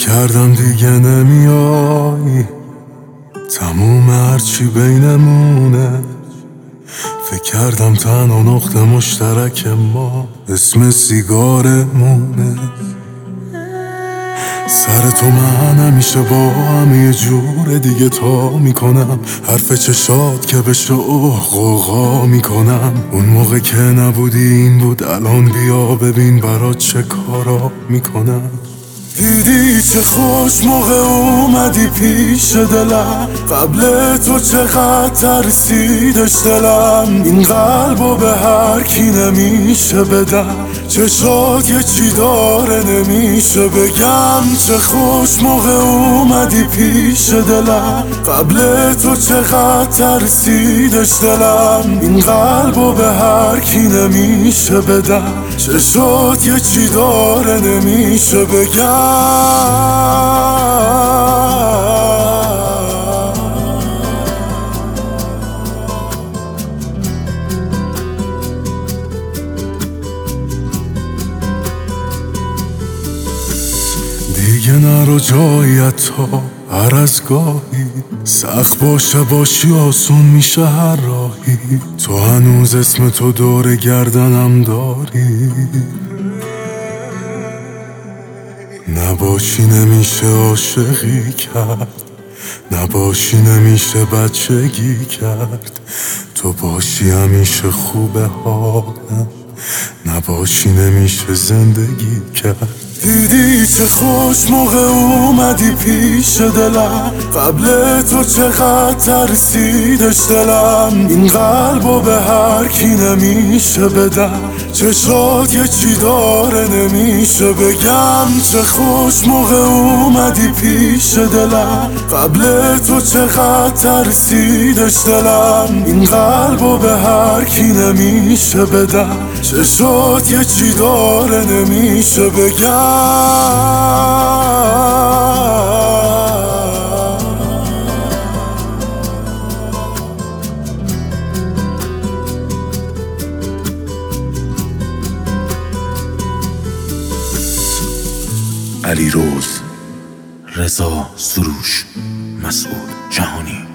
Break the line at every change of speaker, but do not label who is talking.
کردم دیگه نمیای، تموم هرچی بینمونه. فکر کردم تنها نقطه مشترک ما اسم سیگارمونه. سر تو من همیشه با هم یه جور دیگه تا میکنم، حرف چشات که بشه غوغا میکنم. اون موقع که نبودی این بود، الان بیا ببین برات چه کارا میکنم. دیدی چه خوش موقع اومدی پیش دلم، قبل تو چقدر ترسیدش دلم. این قلبو به هر کی نمیشه بدم، چشات یه چی داره نمیشه بگم. چه خوش موقع اومدی پیش دلم، قبل تو چقدر ترسیدش دلم. این قلبو به هر کی نمیشه بدم، چشات یه چی داره نمیشه بگم. دیگه نرو جایی تا هر از گاهی، سخت باشه باشی آسون میشه هر راهی. تو هنوز اسم تو دور گردنم داری، نباشی نمیشه عاشقی کرد، نباشی نمیشه بچگی کرد. تو باشی همیشه خوبه حالم، نباشی نمیشه زندگی کرد. دیدی چه خوش موقع اومدی پیش دلم، قبل تو چقدر ترسیدش دلم. این قلبو به هر کی نمیشه بدم، چشات یه چی داره نمیشه بگم. چه خوش موقع اومدی پیش دلم، قبل تو چقدر ترسیدش دلم. این قلبو به هر کی نمیشه بدم، چشات یه چی داره نمیشه بگم.
علیرضا، رضا سروش، مسعود جهانی.